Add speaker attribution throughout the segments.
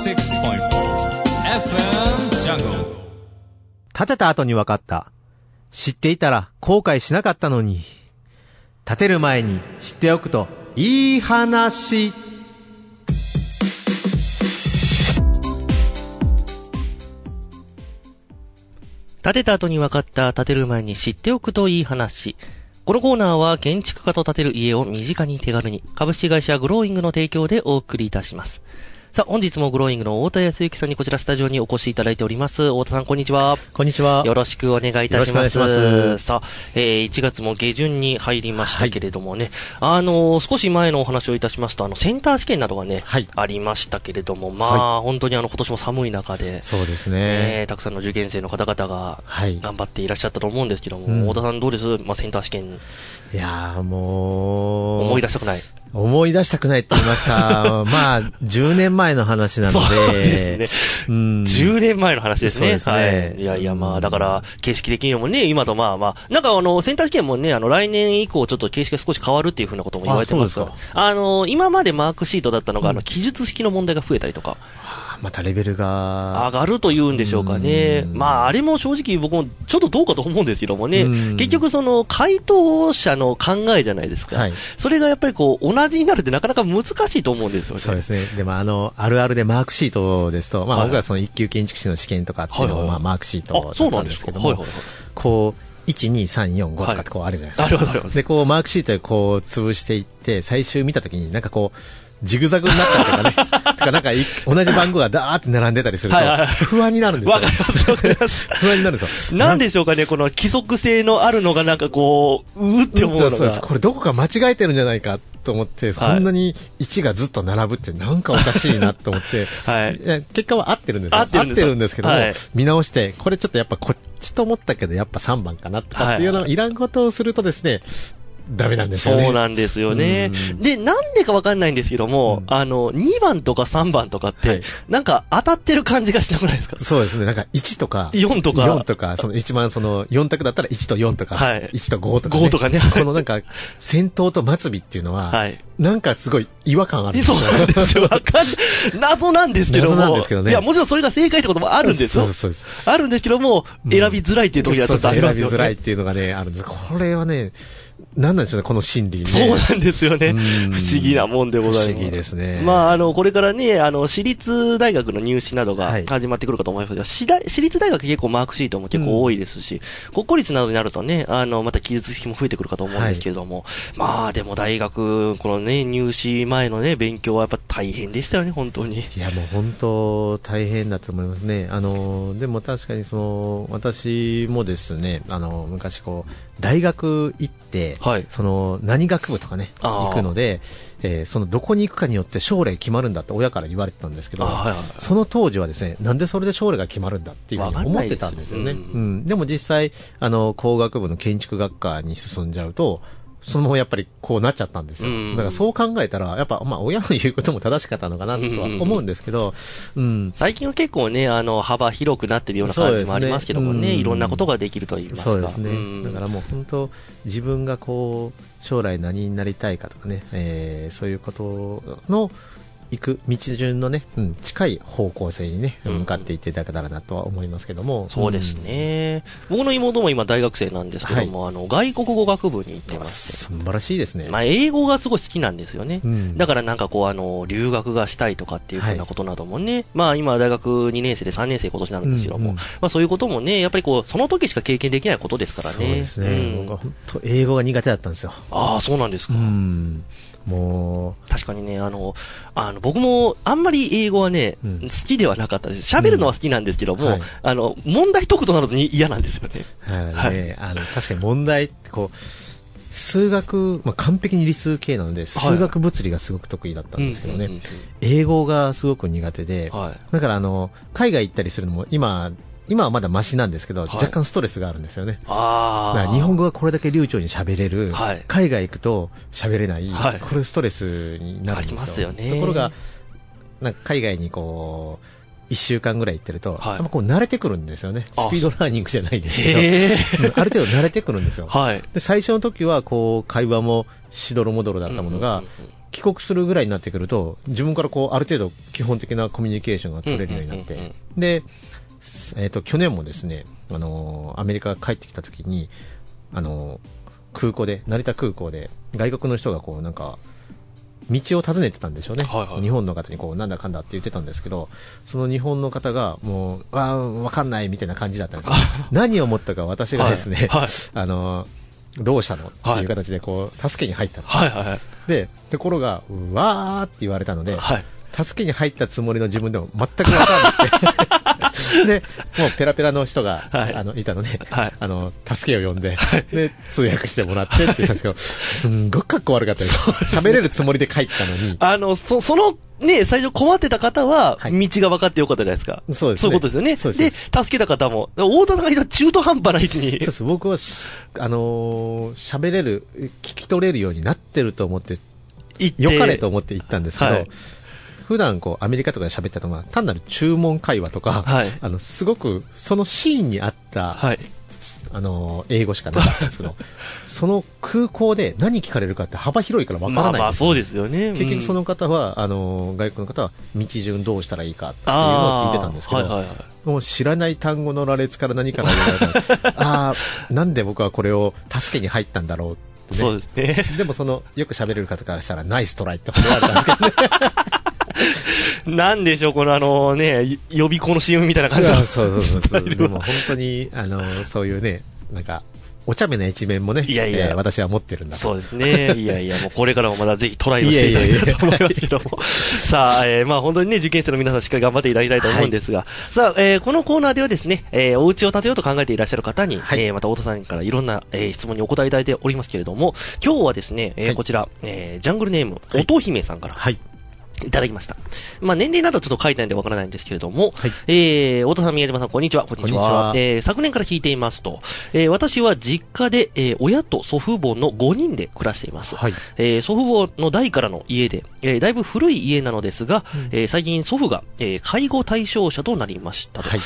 Speaker 1: FM Jungle。
Speaker 2: 建てた後に分かった。知っていたら後悔しなかったのに。建てる前に知っておくといい話。
Speaker 3: 建てた後に分かった、建てる前に知っておくといい話。このコーナーは建築家と建てる家を身近に手軽に、株式会社グローイングの提供でお送りいたします。さあ、本日もグローイングの太田康之さんにこちらスタジオにお越しいただいております。太田さん、こんにちは。
Speaker 2: こんにちは。
Speaker 3: よろしくお願いいたします。
Speaker 2: よろしくお願いします。
Speaker 3: さあ、1月も下旬に入りましたけれどもね、少し前のお話をいたしますと、センター試験などがね、ありましたけれども、本当に今年も寒い中で、
Speaker 2: そうですね。
Speaker 3: たくさんの受験生の方々が頑張っていらっしゃったと思うんですけども、太田さんどうです？センター試験。
Speaker 2: いやーもう、
Speaker 3: 思い出したくない。
Speaker 2: 思い出したくないって言いますか、10年前の話なので。
Speaker 3: そうですね。10年前の話ですね。
Speaker 2: そうですね。
Speaker 3: はい。いや、だから、形式的にもね、今となんかセンター試験もね、来年以降ちょっと形式が少し変わるっていうふうなことも言われてますから。今までマークシートだったのが、記述式の問題が増えたりとか。
Speaker 2: またレベルが
Speaker 3: 上がるというんでしょうかね。あれも正直僕もちょっとどうかと思うんですけどもね、結局回答者の考えじゃないですか。はい、それがやっぱり同じになるってなかなか難しいと思うんですよね。
Speaker 2: そうですね。でもあるあるでマークシートですと、僕は一級建築士の試験とかっていうのをマークシートだったんですけども、1、2、3、4、5とかってあるじゃないですか。で、マークシートで潰していって、最終見たときにジグザグになったりとかね。とか同じ番号がダーって並んでたりすると、不安になるんですよ。
Speaker 3: わかります。
Speaker 2: 不安になるんですよ。
Speaker 3: なんでしょうかね、この規則性のあるのがうって思うのが。
Speaker 2: そうです。これどこか間違えてるんじゃないかと思って、そんなに1がずっと並ぶってなんかおかしいなと思って、結果は合ってるんですよ。合ってるんですけども、見直して、これちょっとやっぱこっちと思ったけど、やっぱ3番かなとかっていうようないらんことをするとですね、ダメなんですよね。
Speaker 3: そうなんですよね。で、なんでかわかんないんですけども、2番とか3番とかって、なんか当たってる感じがしなくないですか？
Speaker 2: そうですね。なんか1とか、
Speaker 3: 4とか、
Speaker 2: 一番4択だったら1と4とか、1と5とか、
Speaker 3: 5とかね。
Speaker 2: この先頭と末尾っていうのは、なんかすごい違和感あるんですよ。
Speaker 3: そうなんですよ。謎なんですけども。
Speaker 2: 謎なんですけどね。
Speaker 3: いや、もちろんそれが正解ってこともあるんですよ。
Speaker 2: そうです。
Speaker 3: あるんですけども、選びづらいっていう時はちょっとありますよね。
Speaker 2: 選びづらいっていうのがね、あるんです。これはね、なんなんでしょうね、この心理ね。
Speaker 3: そうなんですよね。不思議なもんでございます。
Speaker 2: 不思議ですね。
Speaker 3: これからね、私立大学の入試などが始まってくるかと思いますけど、私立大学結構マークシートも結構多いですし、国公立などになるとね、また記述式も増えてくるかと思うんですけれども、でも大学、このね、入試前のね、勉強はやっぱ大変でしたよね、本当に。
Speaker 2: いや、もう本当大変だと思いますね。でも確かに私もですね、昔大学行って、何学部とかね、行くので、どこに行くかによって将来決まるんだって親から言われてたんですけど、その当時はですね、なんでそれで将来が決まるんだっていうふうに思ってたんですよね。でも実際、工学部の建築学科に進んじゃうと、そのままやっぱりこうなっちゃったんですよ。だからそう考えたら、やっぱ親の言うことも正しかったのかなとは思うんですけど、
Speaker 3: 最近は結構ね、幅広くなってるような感じもありますけどもね、いろんなことができると言いますか。
Speaker 2: そうですね。だからもう本当、自分が将来何になりたいかとかね、そういうことの、行く道順のね、近い方向性にね、向かっていっていただけたらなとは思いますけども。
Speaker 3: そうですね。僕の妹も今大学生なんですけども、外国語学部に行ってま
Speaker 2: 素
Speaker 3: す。
Speaker 2: 晴らしいですね。
Speaker 3: 英語がすごい好きなんですよね。だから留学がしたいとかっていうふうなことなどもね、今大学2年生で3年生今年になるんですけども、そういうこともね、やっぱりその時しか経験できないことですからね。
Speaker 2: そうですね。僕は本当英語が苦手だったんですよ。
Speaker 3: ああ、そうなんですか。
Speaker 2: もう
Speaker 3: 確かにね、僕もあんまり英語はね、好きではなかったです。喋るのは好きなんですけども、問題解くとなると嫌なんですよね。
Speaker 2: 確かに問題って数学、完璧に理数系なので、数学物理がすごく得意だったんですけどね、英語がすごく苦手で、だから海外行ったりするのも今はまだマシなんですけど、若干ストレスがあるんですよね。だから日本語がこれだけ流暢に喋れる、海外行くと喋れない、これストレスになるんですよ。
Speaker 3: ありますよね。
Speaker 2: ところが、海外に1週間ぐらい行ってると、慣れてくるんですよね。スピードラーニングじゃないですけど、ある程度慣れてくるんですよ。で最初の時は会話もしどろもどろだったものが、 帰国するぐらいになってくると、自分からこうある程度基本的なコミュニケーションが取れるようになって、で、去年もですね、アメリカ帰ってきた時に、空港で、成田空港で外国の人がこうなんか道を尋ねてたんでしょうね、はいはい、日本の方にこうなんだかんだって言ってたんですけど、その日本の方がもうわかんないみたいな感じだったんですよ何を思ったか私がですね、はいはい、どうしたのっていう形でこう助けに入ったんです、はいはいはい、でところがわーって言われたので、はい、助けに入ったつもりの自分でも全くわからなくてでもうペラペラの人が、はい、いたので、はい、助けを呼んで、はい、で通訳してもらってってしたんですけど、すんごく格好悪かったです。喋れるつもりで帰ったのに、
Speaker 3: そのね、最初困ってた方は、道が分かってよかったじゃないですか。そうですね。そういうことですよね。で、助けた方も、大田さんが中途半端な位置に。そう
Speaker 2: です。僕は、喋れる、聞き取れるようになってると思って、よかれと思って行ったんですけど、はい、普段こうアメリカとかで喋ったのは単なる注文会話とか、はい、すごくそのシーンに合った、はい、英語しかなかったんですけどその空港で何聞かれるかって幅広いからわからないんですよ、
Speaker 3: まあそうですよね、
Speaker 2: 結局その方は外国の方は道順どうしたらいいかっていうのを聞いてたんですけど、はいはいはい、もう知らない単語の羅列から何から言われたなんで僕はこれを助けに入ったんだろうってね、
Speaker 3: そうですね。
Speaker 2: でもよく喋れる方からしたらナイストライって褒められたんですけどね
Speaker 3: なんでしょう、このね、予備校の CM みたいな感じの。
Speaker 2: そうでも本当に、そういうね、なんか、お茶目な一面もね、私は持ってるんだと。
Speaker 3: そうですね。いやいや、もうこれからもまだぜひトライをしていただきたいと思いますけども。さあ、まあ本当にね、受験生の皆さんしっかり頑張っていただきたいと思うんですが、はい、さあ、このコーナーではですね、お家を建てようと考えていらっしゃる方に、はい、また太田さんからいろんな、質問にお答えいただいておりますけれども、今日はですね、こちら、ジャングルネーム、音姫さんから。はい、いただきました。まあ、年齢などちょっと書いてないんでわからないんですけれども、はい、太田さん、宮島さん、こんにちは。こんにちは。昨年から聞いていますと、私は実家で、親と祖父母の5人で暮らしています。はい、祖父母の代からの家で、だいぶ古い家なのですが、最近祖父が、介護対象者となりましたと。はい、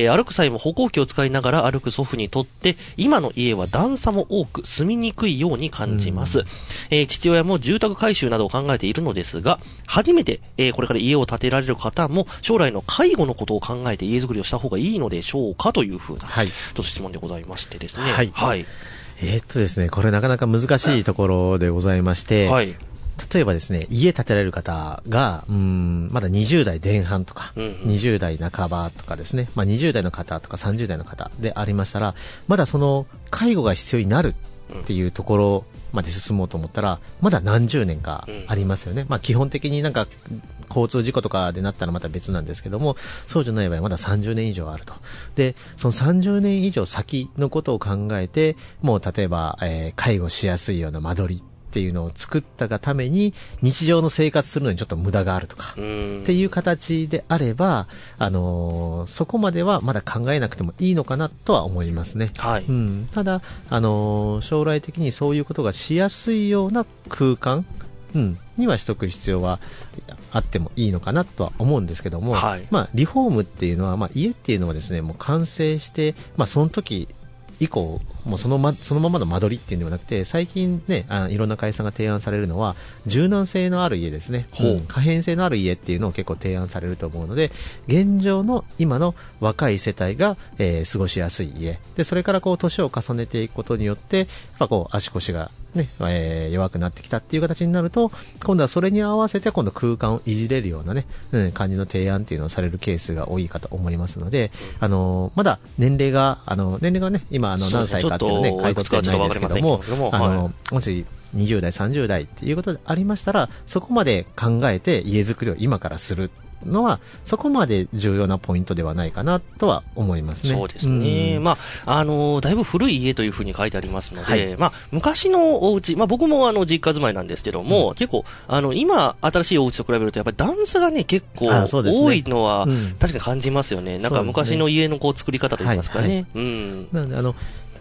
Speaker 3: 歩く際も歩行器を使いながら歩く祖父にとって、今の家は段差も多く住みにくいように感じます。父親も住宅改修などを考えているのですが、初めてこれから家を建てられる方も将来の介護のことを考えて家づくりをした方がいいのでしょうかというふうな、はい、ちょっと質問でございましてですね。はい。はい、
Speaker 2: ですね、これなかなか難しいところでございまして、はい、例えばですね、家建てられる方が、まだ20代前半とか、20代半ばとかですね、まあ20代の方とか30代の方でありましたら、まだその介護が必要になるっていうところまで進もうと思ったらまだ何十年かありますよね、まあ、基本的になんか交通事故とかでなったらまた別なんですけども、そうじゃない場合はまだ30年以上あると。でその30年以上先のことを考えて、もう例えば、介護しやすいような間取りっていうのを作ったがために日常の生活するのにちょっと無駄があるとかっていう形であれば、そこまではまだ考えなくてもいいのかなとは思いますね、はい、ただ、将来的にそういうことがしやすいような空間、にはしとく必要はあってもいいのかなとは思うんですけども、はい、まあ、リフォームっていうのは、まあ、家っていうのはですね、もう完成して、まあ、その時以降もうそのままの間取りっていうのではなくて、最近ね、いろんな会社が提案されるのは柔軟性のある家ですね、可変性のある家っていうのを結構提案されると思うので、現状の今の若い世帯が、過ごしやすい家で、それからこう年を重ねていくことによってやっぱこう足腰がね、弱くなってきたっていう形になると、今度はそれに合わせて今度空間をいじれるようなね、感じの提案っていうのをされるケースが多いかと思いますので、まだ年齢がね、今何歳かっていうのね、書いてってないですけども、もし20代、30代っていうことでありましたら、そこまで考えて家づくりを今からするのはそこまで重要なポイントではないかなとは思いますね。
Speaker 3: そうですね、まあだいぶ古い家というふうに書いてありますので、はい、まあ、昔のお家、まあ、僕も実家住まいなんですけども、結構今新しいお家と比べるとやっぱり段差がね結構多いのは確かに感じますよね。なんか昔の家のこう作り方といいますかね。
Speaker 2: なので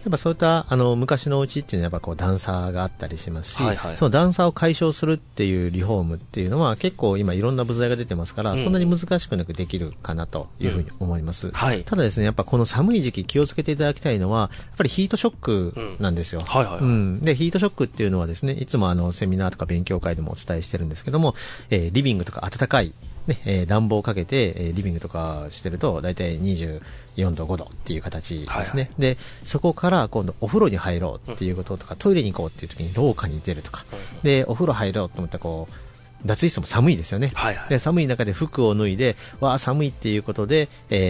Speaker 2: っぱそういった昔のお家っていうのはやっぱこう段差があったりしますし、その段差を解消するっていうリフォームっていうのは結構今いろんな部材が出てますから、そんなに難しくなくできるかなというふうに思います。ただですね、やっぱこの寒い時期気をつけていただきたいのは、やっぱりヒートショックなんですよ。で、ヒートショックっていうのはですね、いつもセミナーとか勉強会でもお伝えしてるんですけども、リビングとか暖かいね、暖房をかけて、リビングとかしてると、だいたい24度、5度っていう形ですね。で、そこから今度お風呂に入ろうっていうこととか、トイレに行こうっていう時に廊下に出るとか、で、お風呂入ろうと思ったらこう、脱衣室も寒いですよね。で、寒い中で服を脱いで、わあ、寒いっていうことで、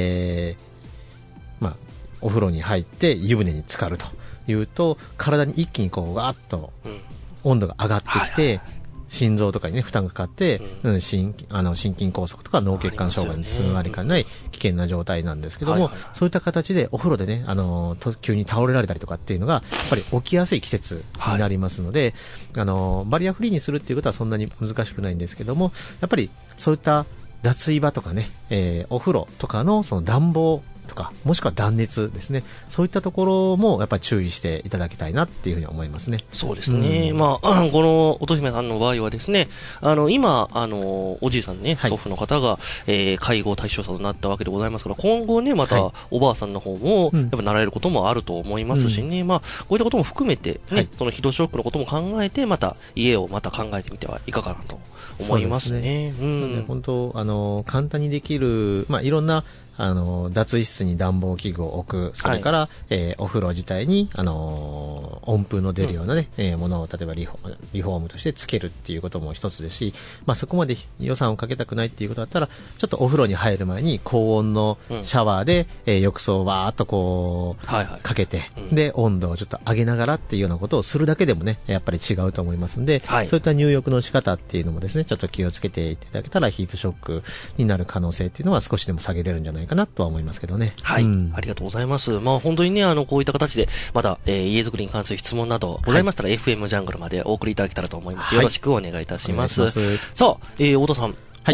Speaker 2: お風呂に入って湯船に浸かるというと、体に一気にこう、わーっと温度が上がってきて、心臓とかにね、負担がかかって、心筋梗塞とか脳血管障害につながりかねない危険な状態なんですけども、そういった形でお風呂でね、急に倒れられたりとかっていうのが、やっぱり起きやすい季節になりますので、バリアフリーにするっていうことはそんなに難しくないんですけども、やっぱりそういった脱衣場とかね、お風呂とかのその暖房とか、もしくは断熱ですね。そういったところもやっぱり注意していただきたいなっていうふうに思いますね。
Speaker 3: そうですね。この乙姫さんの場合はですね、今、おじいさんね、祖父の方が、介護対象者となったわけでございますから、今後ね、また、おばあさんの方も、やっぱなられることもあると思いますしね、こういったことも含めて、ね、そのヒートショックのことも考えて、また、家をまた考えてみてはいかがなと思いますね。
Speaker 2: 本当、簡単にできる、いろんな、脱衣室に暖房器具を置く、それから、お風呂自体に、温風の出るようなね、ものを例えばリフォームとしてつけるっていうことも一つですし、そこまで予算をかけたくないっていうことだったら、ちょっとお風呂に入る前に高温のシャワーで、浴槽をわーっとこう、かけて、で、温度をちょっと上げながらっていうようなことをするだけでもね、やっぱり違うと思いますんで、そういった入浴の仕方っていうのもですね、ちょっと気をつけていただけたらヒートショックになる可能性っていうのは少しでも下げれるんじゃないかなとは思いますけどね。
Speaker 3: ありがとうございます。本当にね、こういった形で、また、家づくりに関する質問などございましたら、FM ジャングルまでお送りいただけたらと思います。よろしくお願いいたします。さあ、太田さん。もう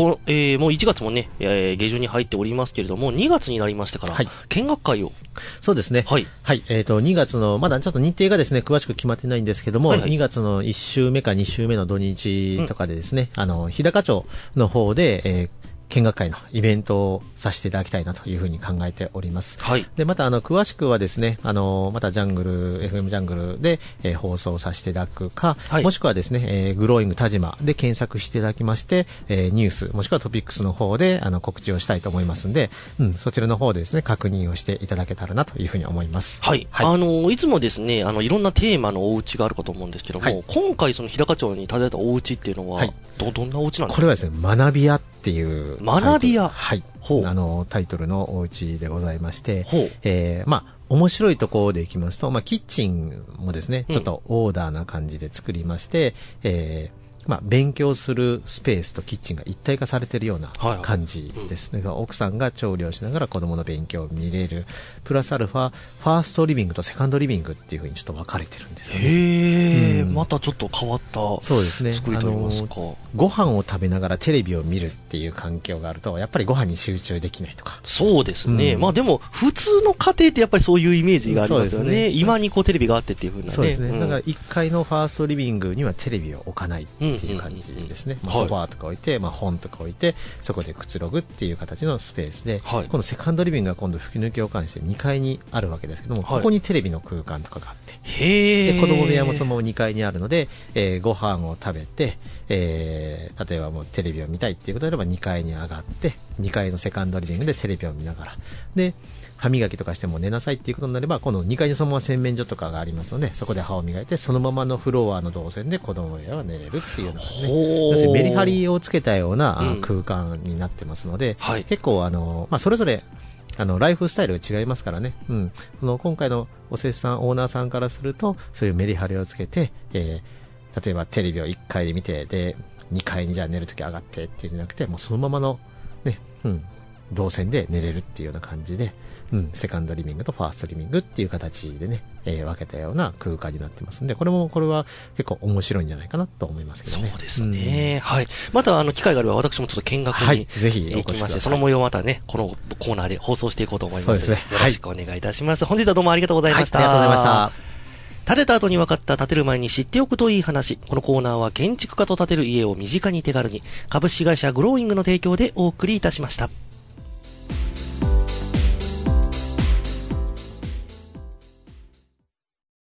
Speaker 3: 1月もね、下旬に入っておりますけれども、2月になりましてから、見学会を。
Speaker 2: そうですね。2月の、まだちょっと日程がですね、詳しく決まってないんですけども、2月の1週目か2週目の土日とかでですね、日高町の方で、見学会のイベントをさせていただきたいなというふうに考えております。で、また詳しくはですね、またジャングル、FM ジャングルで、放送させていただくか、もしくはですね、グローイング田島で検索していただきまして、ニュース、もしくはトピックスの方で、告知をしたいと思いますんで、そちらの方でですね、確認をしていただけたらなというふうに思います。
Speaker 3: いつもですね、いろんなテーマのお家があるかと思うんですけども、今回その日高町に建てたお家っていうのは、どんなお家なんですか？
Speaker 2: これはですね、学び屋っていう
Speaker 3: 学び屋、
Speaker 2: タイトルのお家でございまして、面白いところでいきますと、キッチンもですね、ちょっとオーダーな感じで作りまして、勉強するスペースとキッチンが一体化されているような感じですね。奥さんが調理をしながら子供の勉強を見れる。プラスアルファ、ファーストリビングとセカンドリビングっていう風にちょっと分かれてるんですよね。
Speaker 3: またちょっと変わった
Speaker 2: そうですね。
Speaker 3: 作りといいますか。
Speaker 2: ご飯を食べながらテレビを見るっていう環境があると、やっぱりご飯に集中できないとか。
Speaker 3: そうですね。でも、普通の家庭ってやっぱりそういうイメージがありますよね。今にこうテレビがあってっていう風なね。
Speaker 2: そうですね。だから1階のファーストリビングにはテレビを置かないっていう感じですね。ソファーとか置いて、本とか置いて、そこでくつろぐっていう形のスペースで、今度セカンドリビングが今度吹き抜けを関して2階にあるわけですけども、ここにテレビの空間とかがあって、で子供部屋もそのまま2階にあるので、ご飯を食べて、例えばもうテレビを見たいっていうことであれば2階に上がって、2階のセカンドリビングでテレビを見ながら、で、歯磨きとかしても寝なさいっていうことになれば、今度2階にそのまま洗面所とかがありますので、そこで歯を磨いて、そのままのフロアの動線で子供部屋は寝れるっていうようなね、要するにメリハリをつけたような空間になってますので、結構それぞれライフスタイルが違いますからね。今回のおせっさん、オーナーさんからすると、そういうメリハリをつけて、例えばテレビを1階で見て、で、2階にじゃあ寝るとき上がってっていうんじゃなくて、もうそのままの、ね、 動線で寝れるっていうような感じで、セカンドリビングとファーストリビングっていう形でね、分けたような空間になってますんで、これは結構面白いんじゃないかなと思いますけどね。
Speaker 3: そうですね。はい。また機会があれば私もちょっと見学に
Speaker 2: ぜひ
Speaker 3: 行きまして、その模様をまたね、このコーナーで放送していこうと思います。
Speaker 2: そうですね。
Speaker 3: よろしくお願いいたします。本日はどうもありがとうございました。
Speaker 2: ありがとうございました。
Speaker 3: 建てた後に分かった建てる前に知っておくといい話。このコーナーは建築家と建てる家を身近に手軽に、株式会社グローイングの提供でお送りいたしました。